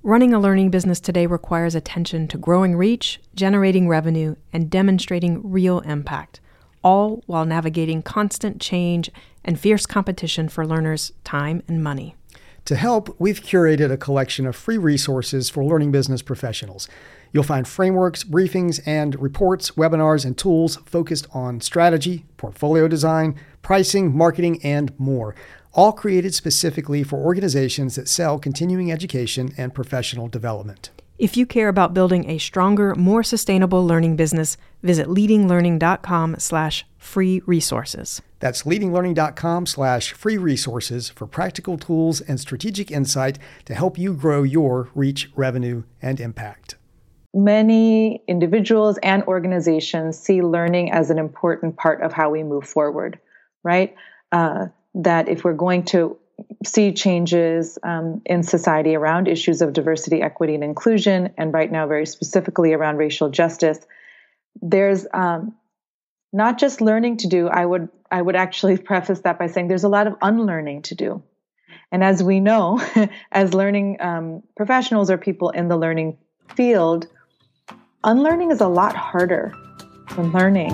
Running a learning business today requires attention to growing reach, generating revenue, and demonstrating real impact, all while navigating constant change and fierce competition for learners' time and money. To help, we've curated a collection of free resources for learning business professionals. You'll find frameworks, briefings, and reports, webinars, and tools focused on strategy, portfolio design, pricing, marketing, and more, all created specifically for organizations that sell continuing education and professional development. If you care about building a stronger, more sustainable learning business, visit leadinglearning.com/free resources. That's leadinglearning.com/free resources for practical tools and strategic insight to help you grow your reach, revenue, and impact. Many individuals and organizations see learning as an important part of how we move forward, right? That if we're going to see changes in society around issues of diversity, equity, and inclusion, and right now very specifically around racial justice, there's not just learning to do. I would actually preface that by saying there's a lot of unlearning to do. And as we know, as learning professionals or people in the learning field, unlearning is a lot harder than learning.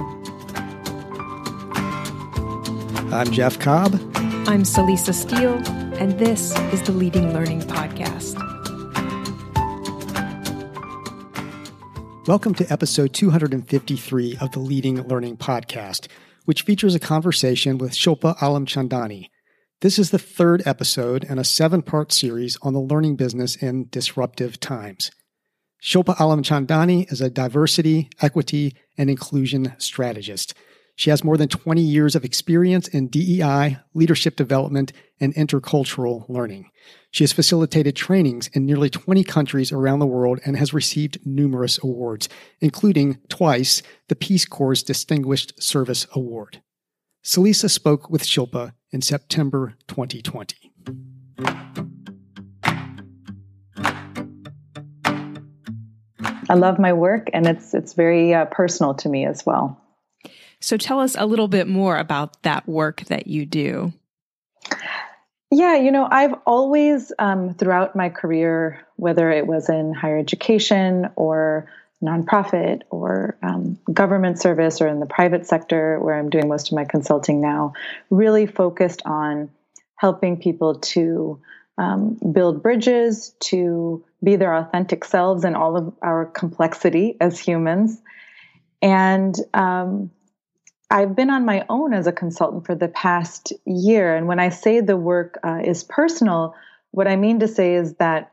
I'm Jeff Cobb. I'm Celisa Steele, and this is the Leading Learning Podcast. Welcome to episode 253 of the Leading Learning Podcast, which features a conversation with Shilpa Alamchandani. This is the third episode in a 7-part series on the learning business in disruptive times. Shilpa Alamchandani is a diversity, equity, and inclusion strategist. She has more than 20 years of experience in DEI, leadership development, and intercultural learning. She has facilitated trainings in nearly 20 countries around the world and has received numerous awards, including twice the Peace Corps' Distinguished Service Award. Celisa spoke with Shilpa in September 2020. I love my work, and it's very personal to me as well. So tell us a little bit more about that work that you do. Yeah, I've always, throughout my career, whether it was in higher education or nonprofit or government service or in the private sector where I'm doing most of my consulting now, really focused on helping people to build bridges, to be their authentic selves in all of our complexity as humans. And I've been on my own as a consultant for the past year. And when I say the work is personal, what I mean to say is that,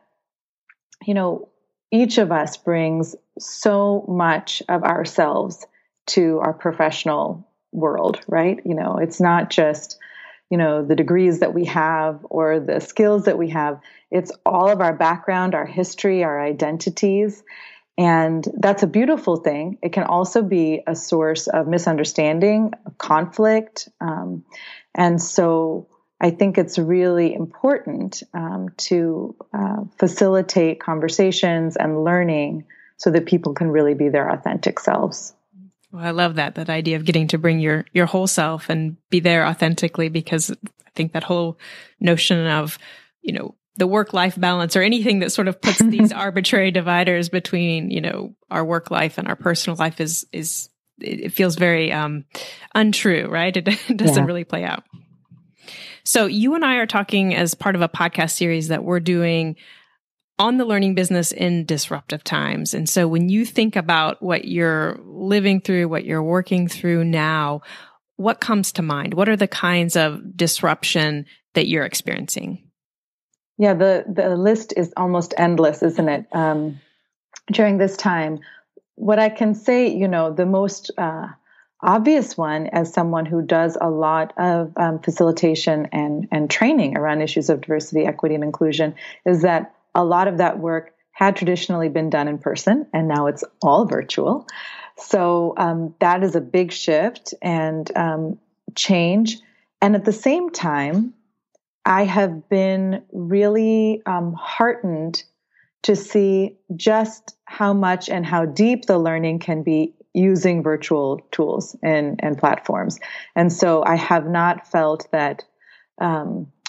each of us brings so much of ourselves to our professional world, right? It's not just, the degrees that we have or the skills that we have. It's all of our background, our history, our identities. And that's a beautiful thing. It can also be a source of misunderstanding, of conflict. And so I think it's really important to facilitate conversations and learning so that people can really be their authentic selves. Well, I love that idea of getting to bring your whole self and be there authentically, because I think that whole notion of, the work-life balance or anything that sort of puts these arbitrary dividers between, our work life and our personal life it feels very untrue, right? It doesn't really play out. So you and I are talking as part of a podcast series that we're doing on the learning business in disruptive times. And so when you think about what you're living through, what you're working through now, what comes to mind? What are the kinds of disruption that you're experiencing? Yeah, the list is almost endless, isn't it? During this time, what I can say, the most obvious one, as someone who does a lot of facilitation and training around issues of diversity, equity, and inclusion, is that a lot of that work had traditionally been done in person, and now it's all virtual. So that is a big shift and change. And at the same time, I have been really heartened to see just how much and how deep the learning can be using virtual tools and platforms. And so I have not felt that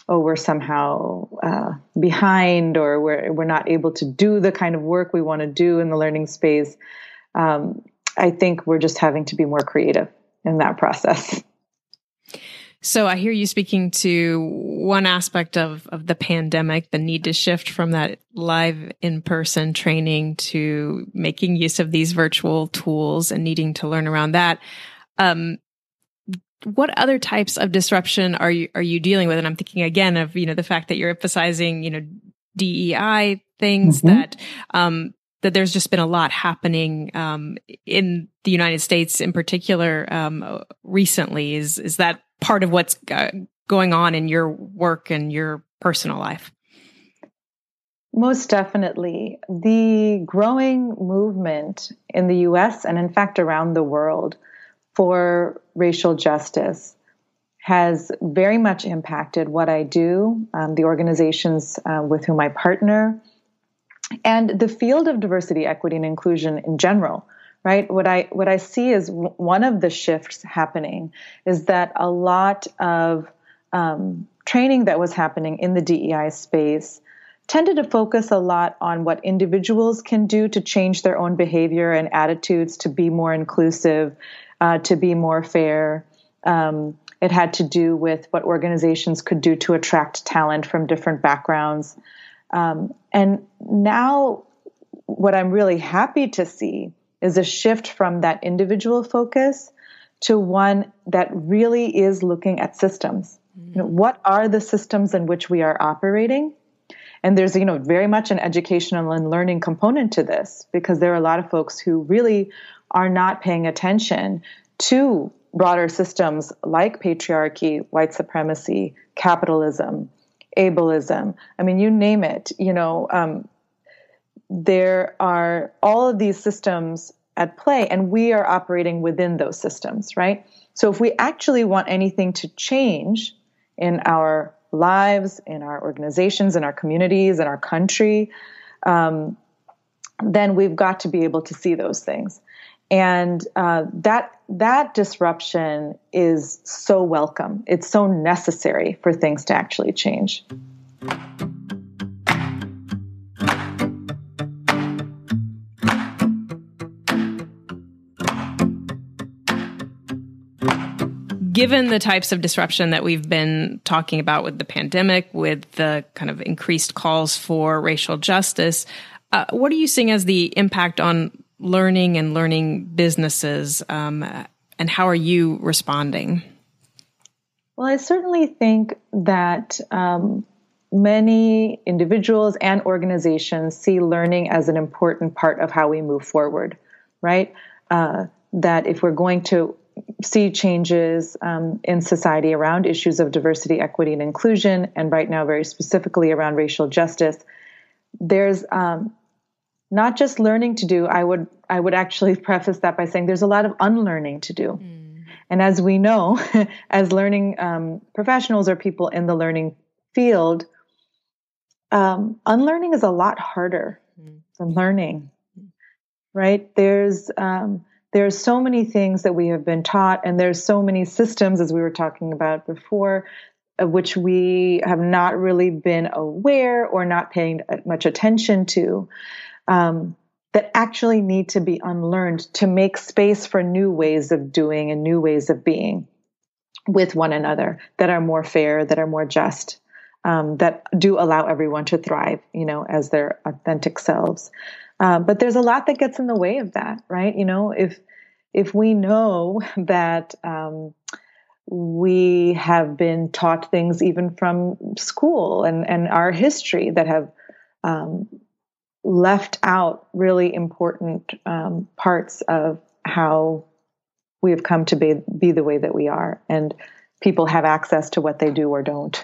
oh, we're somehow behind, or we're not able to do the kind of work we want to do in the learning space. I think we're just having to be more creative in that process. So I hear you speaking to one aspect of the pandemic, the need to shift from that live in-person training to making use of these virtual tools and needing to learn around that. What other types of disruption are you dealing with? And I'm thinking again of, the fact that you're emphasizing, DEI things, that there's just been a lot happening in the United States in particular recently. Is that part of what's going on in your work and your personal life? Most definitely. The growing movement in the US and in fact around the world for racial justice has very much impacted what I do, the organizations with whom I partner, and the field of diversity, equity, and inclusion in general. Right? What I see is one of the shifts happening is that a lot of training that was happening in the DEI space tended to focus a lot on what individuals can do to change their own behavior and attitudes to be more inclusive, to be more fair. It had to do with what organizations could do to attract talent from different backgrounds. And now what I'm really happy to see is a shift from that individual focus to one that really is looking at systems. What are the systems in which we are operating? And there's, very much an educational and learning component to this, because there are a lot of folks who really are not paying attention to broader systems like patriarchy, white supremacy, capitalism, ableism. I mean, you name it, there are all of these systems at play, and we are operating within those systems, right? So if we actually want anything to change in our lives, in our organizations, in our communities, in our country, then we've got to be able to see those things. And that disruption is so welcome. It's so necessary for things to actually change. Given the types of disruption that we've been talking about with the pandemic, with the kind of increased calls for racial justice, what are you seeing as the impact on learning and learning businesses, and how are you responding? Well, I certainly think that many individuals and organizations see learning as an important part of how we move forward, right? That if we're going to see changes in society around issues of diversity, equity, and inclusion, and right now very specifically around racial justice, there's not just learning to do. I would actually preface that by saying there's a lot of unlearning to do. And as we know, as learning professionals or people in the learning field, unlearning is a lot harder than learning, right? There's so many things that we have been taught, and there's so many systems, as we were talking about before, of which we have not really been aware or not paying much attention to, that actually need to be unlearned to make space for new ways of doing and new ways of being with one another that are more fair, that are more just, that do allow everyone to thrive, as their authentic selves. But there's a lot that gets in the way of that, right? If we know that we have been taught things even from school and our history that have left out really important parts of how we have come to be the way that we are, and people have access to what they do or don't,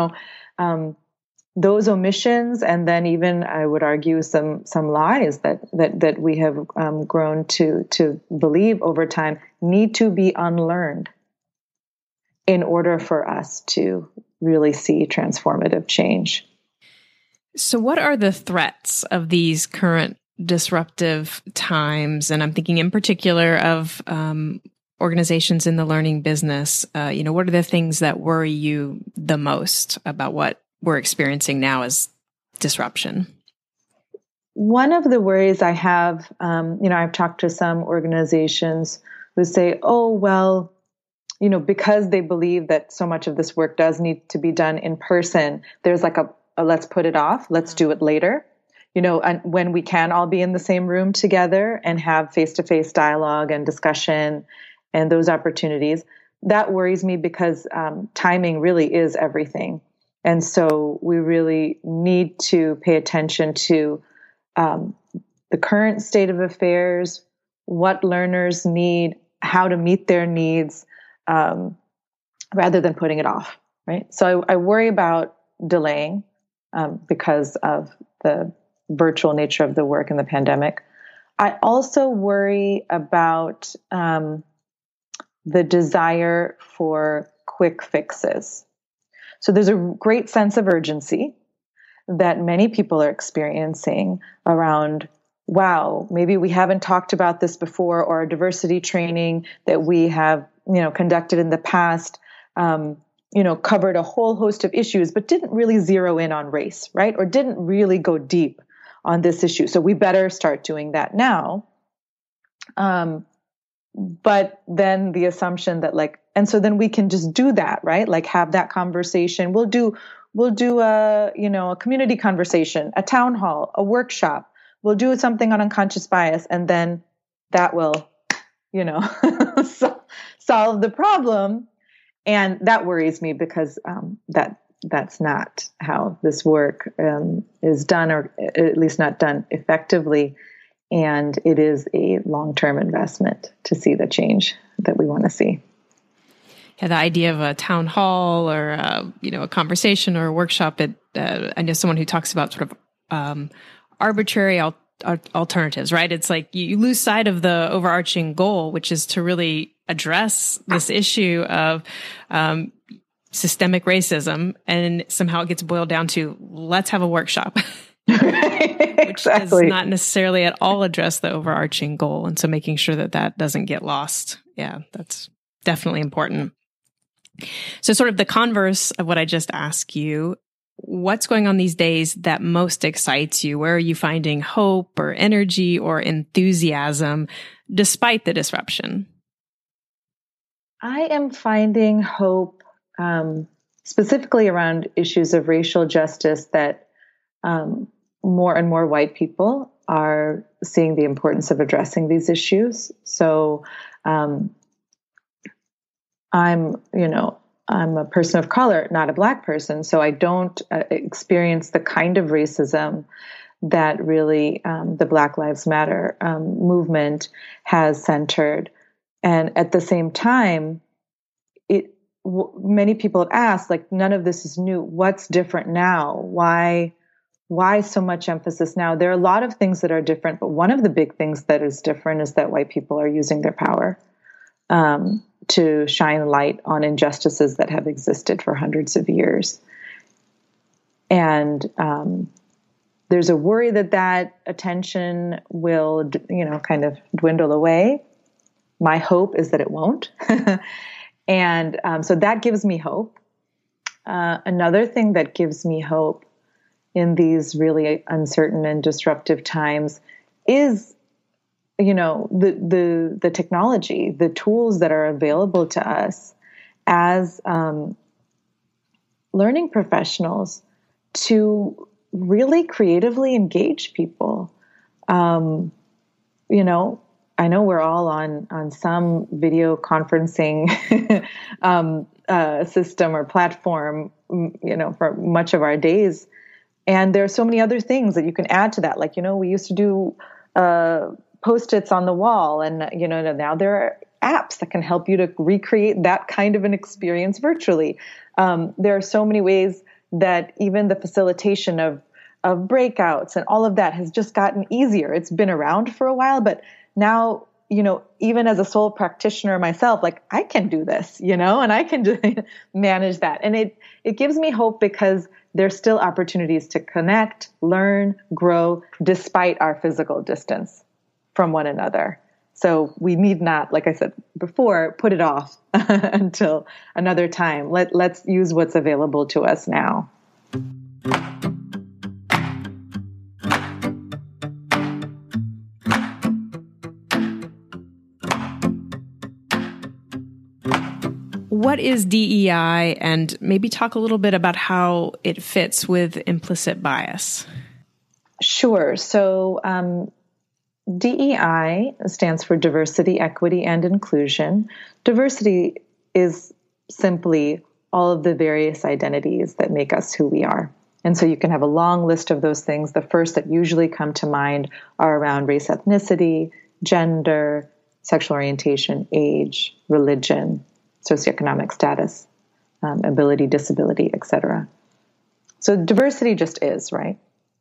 those omissions, and then even I would argue some lies that we have grown to believe over time need to be unlearned in order for us to really see transformative change. So what are the threats of these current disruptive times? And I'm thinking in particular of organizations in the learning business, what are the things that worry you the most about what we're experiencing now as disruption? One of the worries I have, I've talked to some organizations who say, oh, well, because they believe that so much of this work does need to be done in person, there's like a let's put it off, let's do it later. And when we can all be in the same room together and have face-to-face dialogue and discussion and those opportunities, that worries me because timing really is everything. And so we really need to pay attention to the current state of affairs, what learners need, how to meet their needs, rather than putting it off, right? So I worry about delaying because of the virtual nature of the work in the pandemic. I also worry about the desire for quick fixes. So there's a great sense of urgency that many people are experiencing around, wow, maybe we haven't talked about this before, or a diversity training that we have, conducted in the past, covered a whole host of issues, but didn't really zero in on race, right? Or didn't really go deep on this issue. So we better start doing that now. But then the assumption that and so then we can just do that, right? Like have that conversation. We'll do a community conversation, a town hall, a workshop. We'll do something on unconscious bias, and then that will, solve the problem. And that worries me because that's not how this work is done, or at least not done effectively. And it is a long-term investment to see the change that we want to see. Yeah, the idea of a town hall or a conversation or a workshop. I know someone who talks about sort of arbitrary alternatives, right? It's like you lose sight of the overarching goal, which is to really address this issue of systemic racism, and somehow it gets boiled down to let's have a workshop. Which does not necessarily at all address the overarching goal. And so making sure that doesn't get lost. Yeah, that's definitely important. So sort of the converse of what I just asked you, what's going on these days that most excites you? Where are you finding hope or energy or enthusiasm despite the disruption? I am finding hope specifically around issues of racial justice that more and more white people are seeing the importance of addressing these issues. So I'm a person of color, not a Black person, so I don't experience the kind of racism that really the Black Lives Matter movement has centered. And at the same time, many people have asked, none of this is new. What's different now? Why so much emphasis now? There are a lot of things that are different, but one of the big things that is different is that white people are using their power to shine light on injustices that have existed for hundreds of years. And there's a worry that attention will, kind of dwindle away. My hope is that it won't. And so that gives me hope. Another thing that gives me hope in these really uncertain and disruptive times is, the technology, the tools that are available to us as learning professionals to really creatively engage people. I know we're all on some video conferencing system or platform, for much of our days. And there are so many other things that you can add to that. We used to do Post-its on the wall, and, now there are apps that can help you to recreate that kind of an experience virtually. There are so many ways that even the facilitation of breakouts and all of that has just gotten easier. It's been around for a while, but now, even as a sole practitioner myself, I can do this, and I can manage that. And it gives me hope because there's still opportunities to connect, learn, grow, despite our physical distance from one another. So we need not, like I said before, put it off until another time. Let's use what's available to us now. What is DEI, and maybe talk a little bit about how it fits with implicit bias? Sure. So DEI stands for diversity, equity, and inclusion. Diversity is simply all of the various identities that make us who we are. And so you can have a long list of those things. The first that usually come to mind are around race, ethnicity, gender, sexual orientation, age, religion, socioeconomic status, ability, disability, etc. So diversity just is, right?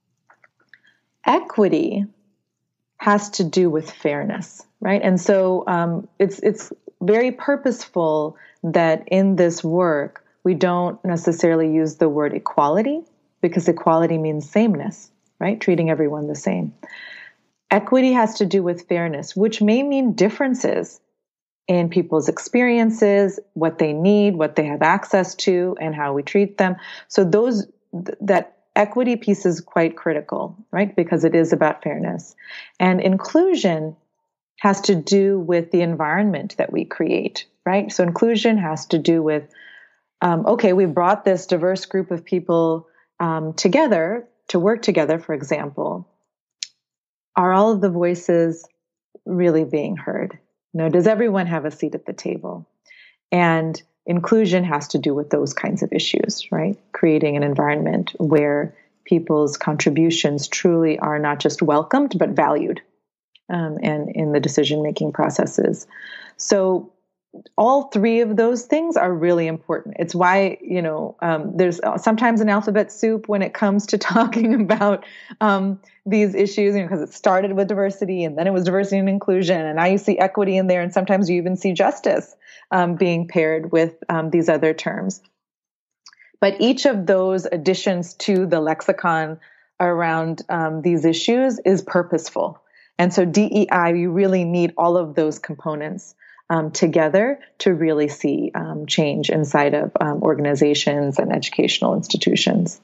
Equity has to do with fairness, right? And so it's very purposeful that in this work, we don't necessarily use the word equality, because equality means sameness, right? Treating everyone the same. Equity has to do with fairness, which may mean differences in people's experiences, what they need, what they have access to, and how we treat them. So that equity piece is quite critical, right? Because it is about fairness. And inclusion has to do with the environment that we create, right? So inclusion has to do with, okay, we brought this diverse group of people together to work together, for example. Are all of the voices really being heard? Does everyone have a seat at the table? And inclusion has to do with those kinds of issues, right? Creating an environment where people's contributions truly are not just welcomed, but valued, and in the decision-making processes. So all three of those things are really important. It's why, there's sometimes an alphabet soup when it comes to talking about these issues, because it started with diversity and then it was diversity and inclusion. And now you see equity in there. And sometimes you even see justice being paired with these other terms. But each of those additions to the lexicon around these issues is purposeful. And so DEI, you really need all of those components together to really see change inside of organizations and educational institutions.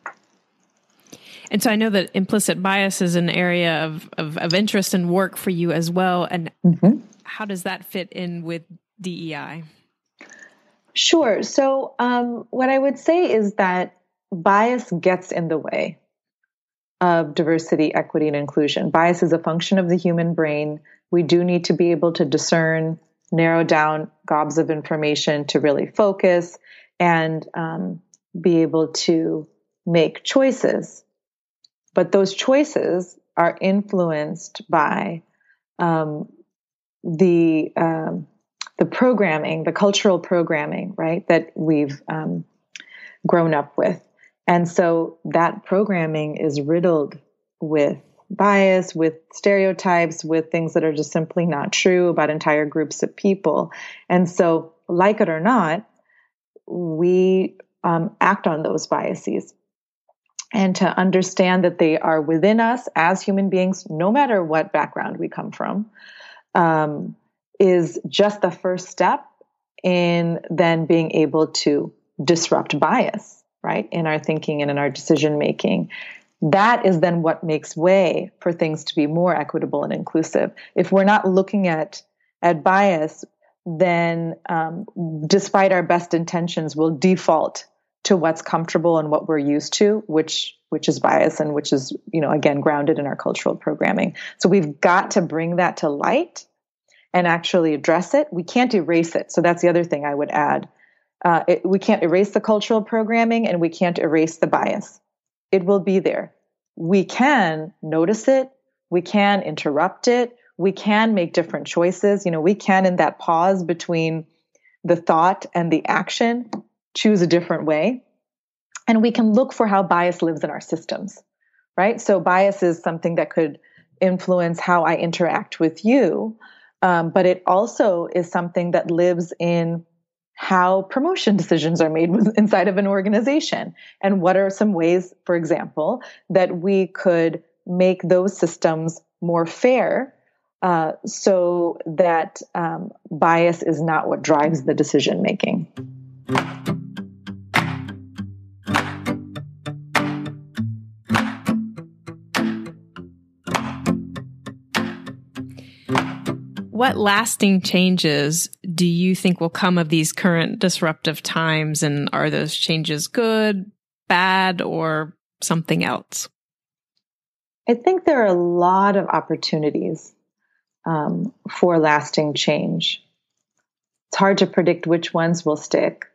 And so I know that implicit bias is an area of interest and work for you as well. And how does that fit in with DEI? Sure. So what I would say is that bias gets in the way of diversity, equity, and inclusion. Bias is a function of the human brain. We do need to be able to discern, narrow down gobs of information to really focus and be able to make choices. But those choices are influenced by the programming, the cultural programming, right, that we've grown up with. And so that programming is riddled with bias, with stereotypes, with things that are just simply not true about entire groups of people. And so, like it or not, we act on those biases. And to understand that they are within us as human beings, no matter what background we come from, is just the first step in then being able to disrupt bias, right, in our thinking and in our decision making. That is then what makes way for things to be more equitable and inclusive. If we're not looking at bias, then despite our best intentions, we'll default to what's comfortable and what we're used to, which is bias and which is, again, grounded in our cultural programming. So we've got to bring that to light and actually address it. We can't erase it. So that's the other thing I would add. We can't erase the cultural programming and we can't erase the bias. It will be there. We can notice it. We can interrupt it. We can make different choices. We can, in that pause between the thought and the action, choose a different way. And we can look for how bias lives in our systems, right? So bias is something that could influence how I interact with you. But it also is something that lives in how promotion decisions are made inside of an organization. And what are some ways, for example, that we could make those systems more fair so that bias is not what drives the decision making. What lasting changes do you think will come of these current disruptive times? And are those changes good, bad, or something else? I think there are a lot of opportunities for lasting change. It's hard to predict which ones will stick.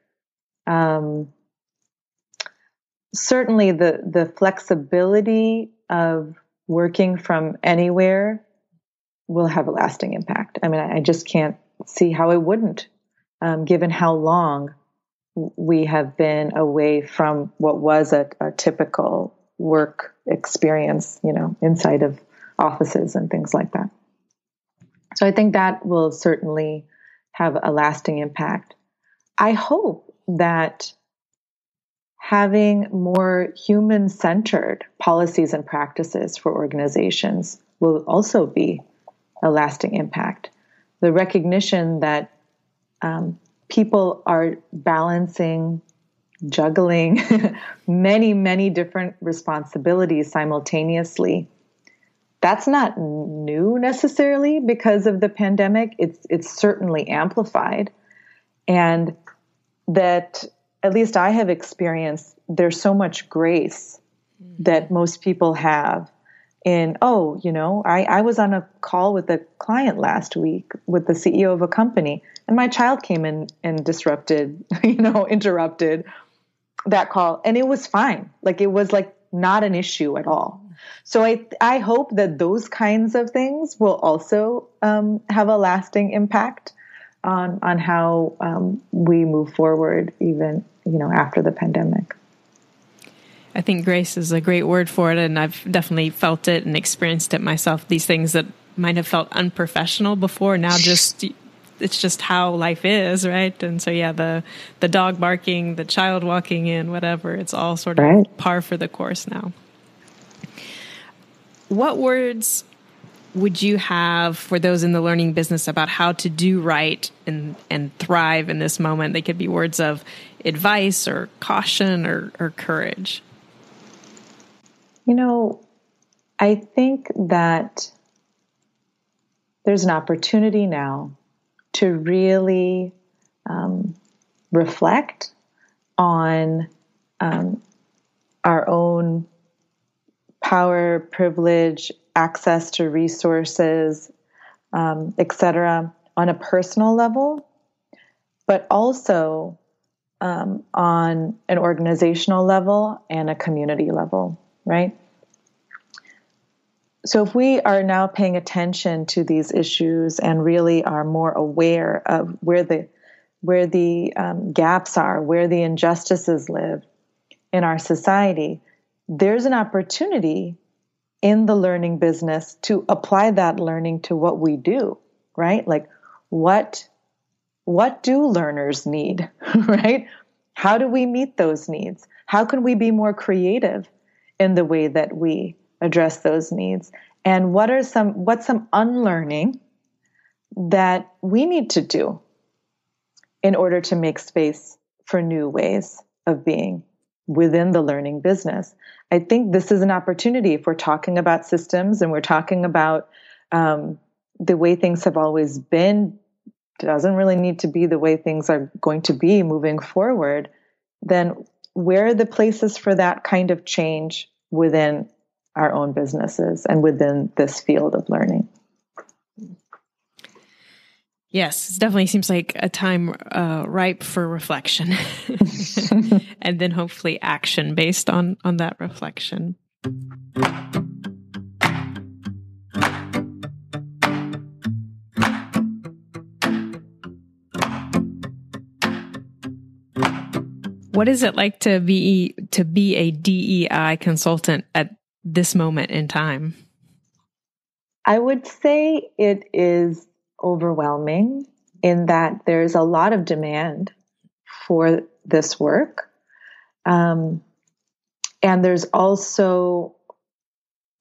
Certainly the flexibility of working from anywhere will have a lasting impact. I mean, I just can't see how it wouldn't, given how long we have been away from what was a typical work experience, inside of offices and things like that. So I think that will certainly have a lasting impact. I hope that having more human-centered policies and practices for organizations will also be a lasting impact. The recognition that people are balancing, juggling many, many different responsibilities simultaneously. That's not new necessarily because of the pandemic. It's certainly amplified. And that, at least I have experienced, there's so much grace that most people have in, I was on a call with a client last week with the CEO of a company, and my child came in and interrupted that call, and it was fine. Like, it was like not an issue at all. So I hope that those kinds of things will also have a lasting impact on how we move forward, even after the pandemic. I think grace is a great word for it, and I've definitely felt it and experienced it myself. These things that might have felt unprofessional before, now it's just how life is, right? And so, yeah, the dog barking, the child walking in, whatever, it's all sort of par for the course now. What words would you have for those in the learning business about how to do right and thrive in this moment? They could be words of advice or caution or courage. I think that there's an opportunity now to really reflect on our own power, privilege, access to resources, etc., on a personal level, but also on an organizational level and a community level, right? So if we are now paying attention to these issues and really are more aware of where the gaps are, where the injustices live in our society, there's an opportunity in the learning business to apply that learning to what we do, right? Like, what do learners need, right? How do we meet those needs? How can we be more creative in the way that we address those needs? And what's some unlearning that we need to do in order to make space for new ways of being within the learning business? I think this is an opportunity. If we're talking about systems and we're talking about the way things have always been, doesn't really need to be the way things are going to be moving forward, then where are the places for that kind of change within our own businesses and within this field of learning? Yes, it definitely seems like a time ripe for reflection and then hopefully action based on that reflection. What is it like to be a DEI consultant at this moment in time? I would say it is overwhelming in that there's a lot of demand for this work. And there's also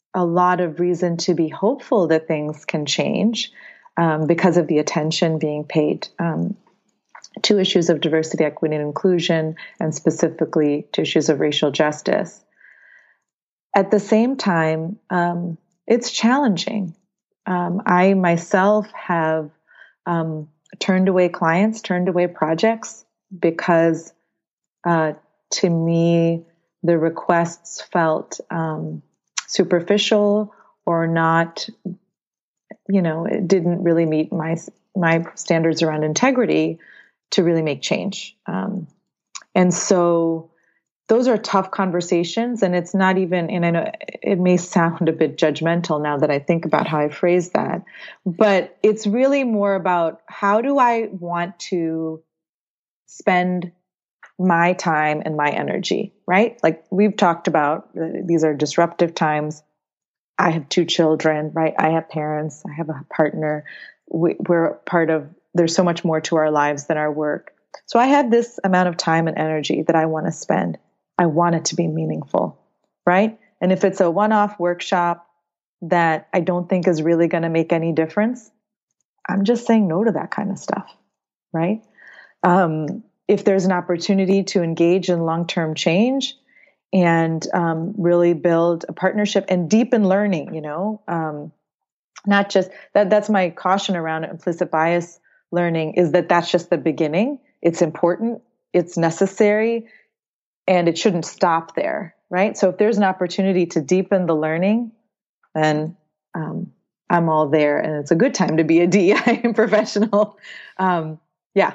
a lot of reason to be hopeful that things can change because of the attention being paid to issues of diversity, equity, and inclusion, and specifically to issues of racial justice. At the same time, it's challenging. I myself have turned away clients, turned away projects because to me, the requests felt superficial or not, it didn't really meet my standards around integrity to really make change. And so those are tough conversations, and it's not even, and I know it may sound a bit judgmental now that I think about how I phrase that, but it's really more about how do I want to spend my time and my energy, right? Like we've talked about, these are disruptive times. I have 2 children, right? I have parents, I have a partner. We're part of, there's so much more to our lives than our work. So I have this amount of time and energy that I want to spend. I want it to be meaningful, right? And if it's a one-off workshop that I don't think is really going to make any difference, I'm just saying no to that kind of stuff, right? If there's an opportunity to engage in long-term change and really build a partnership and deepen learning, not just that's my caution around implicit bias learning, is that that's just the beginning. It's important, it's necessary, and it shouldn't stop there, right? So if there's an opportunity to deepen the learning, then I'm all there, and it's a good time to be a DEI professional. Yeah.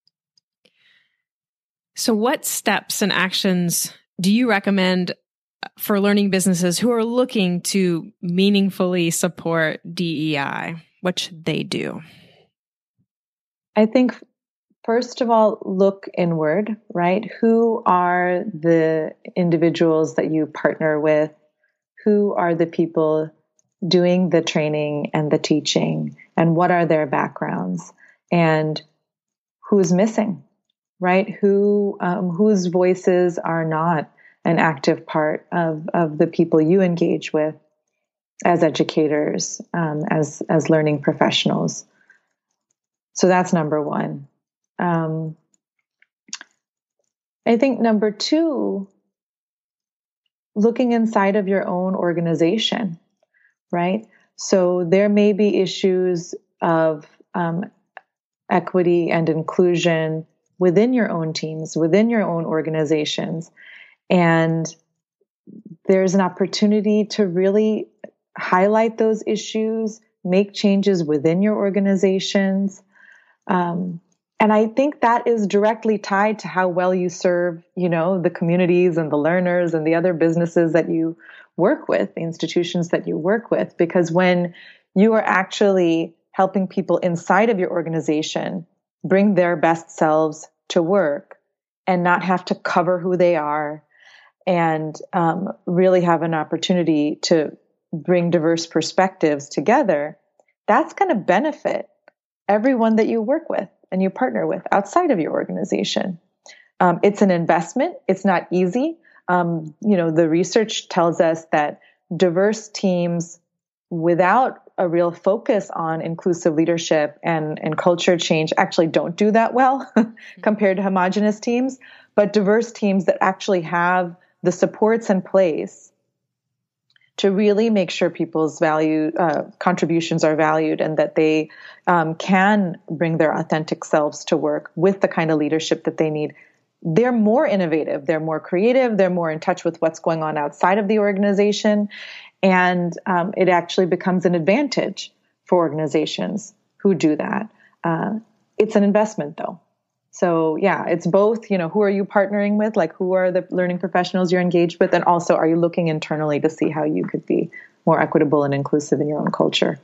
So what steps and actions do you recommend for learning businesses who are looking to meaningfully support DEI? What should they do? I think, first of all, look inward, right? Who are the individuals that you partner with? Who are the people doing the training and the teaching? And what are their backgrounds? And who's missing? Right? Whose voices are not an active part of the people you engage with as educators, as learning professionals. So that's number one. I think number two, looking inside of your own organization, right? So there may be issues of equity and inclusion within your own teams, within your own organizations. And there's an opportunity to really highlight those issues, make changes within your organizations. And I think that is directly tied to how well you serve, the communities and the learners and the other businesses that you work with, the institutions that you work with. Because when you are actually helping people inside of your organization bring their best selves to work and not have to cover who they are and really have an opportunity to bring diverse perspectives together, that's going to benefit everyone that you work with and you partner with outside of your organization. It's an investment. It's not easy. The research tells us that diverse teams without a real focus on inclusive leadership and culture change actually don't do that well compared to homogenous teams. But diverse teams that actually have the supports in place to really make sure people's contributions are valued and that they can bring their authentic selves to work with the kind of leadership that they need. They're more innovative, they're more creative, they're more in touch with what's going on outside of the organization. And it actually becomes an advantage for organizations who do that. It's an investment, though. So, yeah, it's both, who are you partnering with? Like, who are the learning professionals you're engaged with? And also, are you looking internally to see how you could be more equitable and inclusive in your own culture?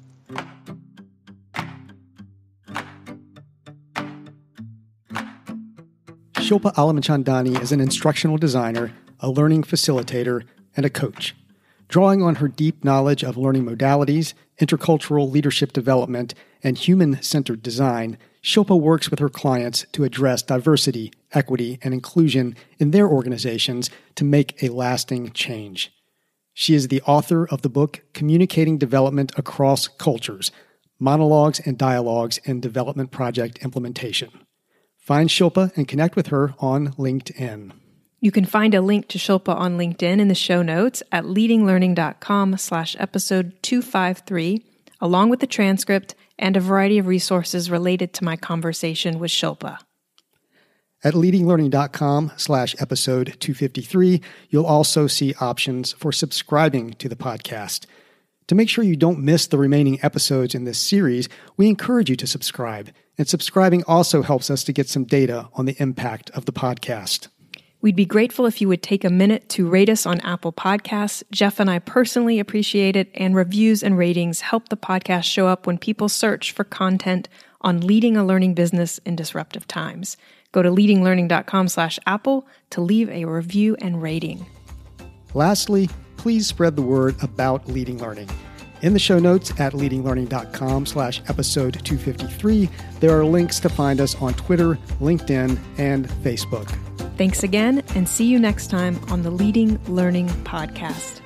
Shilpa Alamchandani is an instructional designer, a learning facilitator, and a coach. Drawing on her deep knowledge of learning modalities, intercultural leadership development, and human-centered design, Shilpa works with her clients to address diversity, equity, and inclusion in their organizations to make a lasting change. She is the author of the book Communicating Development Across Cultures, Monologues and Dialogues in Development Project Implementation. Find Shilpa and connect with her on LinkedIn. You can find a link to Shilpa on LinkedIn in the show notes at leadinglearning.com/episode 253, along with the transcript and a variety of resources related to my conversation with Shilpa. At leadinglearning.com/episode 253, you'll also see options for subscribing to the podcast. To make sure you don't miss the remaining episodes in this series, we encourage you to subscribe. And subscribing also helps us to get some data on the impact of the podcast. We'd be grateful if you would take a minute to rate us on Apple Podcasts. Jeff and I personally appreciate it, and reviews and ratings help the podcast show up when people search for content on leading a learning business in disruptive times. Go to leadinglearning.com/Apple to leave a review and rating. Lastly, please spread the word about Leading Learning. In the show notes at leadinglearning.com/episode 253, there are links to find us on Twitter, LinkedIn, and Facebook. Thanks again, and see you next time on the Leading Learning Podcast.